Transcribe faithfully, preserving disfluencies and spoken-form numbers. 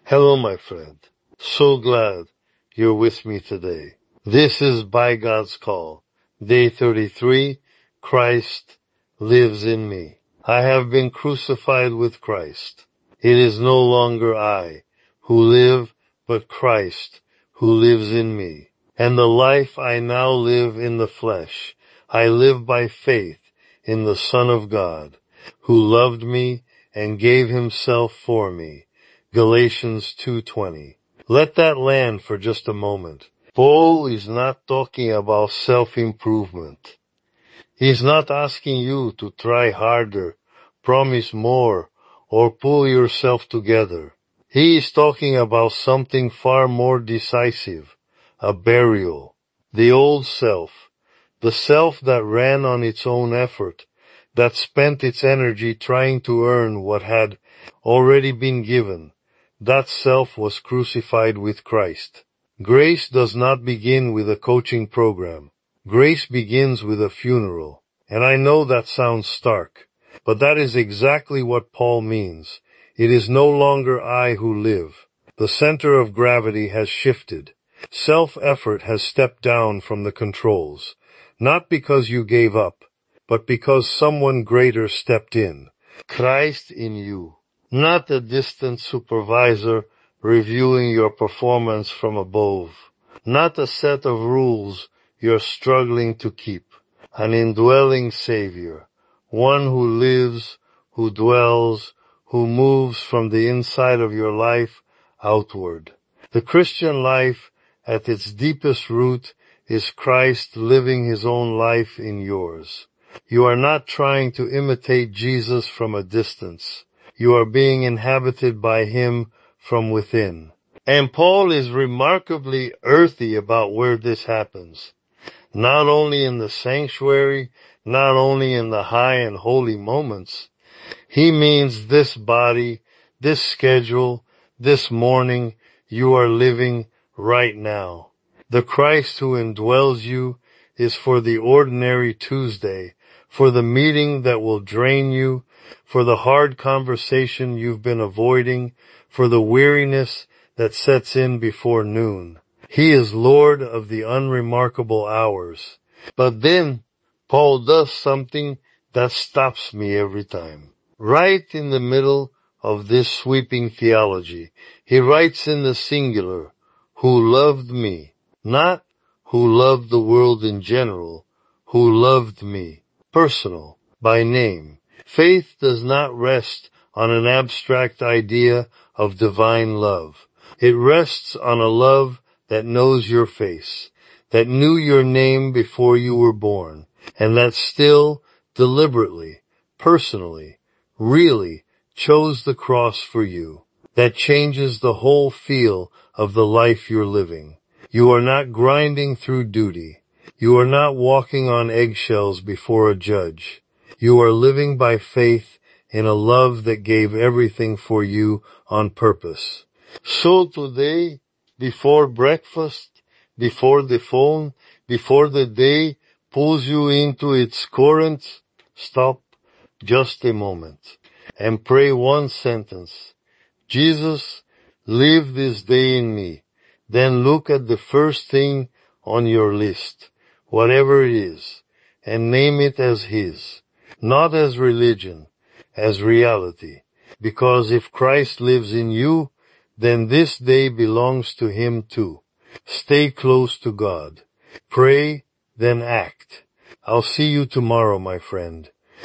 Hello, my friend. So glad you're with me today. This is By God's Call, Day thirty-three, Christ lives in me. I have been crucified with Christ. It is no longer I who live, but Christ who lives in me. And the life I now live in the flesh, I live by faith in the Son of God, who loved me and gave himself for me. Galatians two twenty. Let that land for just a moment. Paul is not talking about self-improvement. He's not asking you to try harder, promise more, or pull yourself together. He is talking about something far more decisive, a burial. The old self, the self that ran on its own effort, that spent its energy trying to earn what had already been given. That self was crucified with Christ. Grace does not begin with a coaching program. Grace begins with a funeral. And I know that sounds stark, but that is exactly what Paul means. It is no longer I who live. The center of gravity has shifted. Self-effort has stepped down from the controls, not because you gave up, but because someone greater stepped in. Christ in you. Not a distant supervisor reviewing your performance from above. Not a set of rules you're struggling to keep. An indwelling Savior. One who lives, who dwells, who moves from the inside of your life outward. The Christian life, at its deepest root, is Christ living his own life in yours. You are not trying to imitate Jesus from a distance. You are being inhabited by him from within. And Paul is remarkably earthy about where this happens. Not only in the sanctuary, not only in the high and holy moments. He means this body, this schedule, this morning you are living right now. The Christ who indwells you is for the ordinary Tuesday, for the meeting that will drain you, for the hard conversation you've been avoiding, for the weariness that sets in before noon. He is Lord of the unremarkable hours. But then Paul does something that stops me every time. Right in the middle of this sweeping theology, he writes in the singular, who loved me, not who loved the world in general, who loved me, personal, by name. Faith does not rest on an abstract idea of divine love. It rests on a love that knows your face, that knew your name before you were born, and that still, deliberately, personally, really chose the cross for you. That changes the whole feel of the life you're living. You are not grinding through duty. You are not walking on eggshells before a judge. You are living by faith in a love that gave everything for you on purpose. So today, before breakfast, before the phone, before the day pulls you into its current, stop just a moment and pray one sentence. Jesus, live this day in me. Then look at the first thing on your list, whatever it is, and name it as his. Not as religion, as reality. Because if Christ lives in you, then this day belongs to him too. Stay close to God. Pray, then act. I'll see you tomorrow, my friend.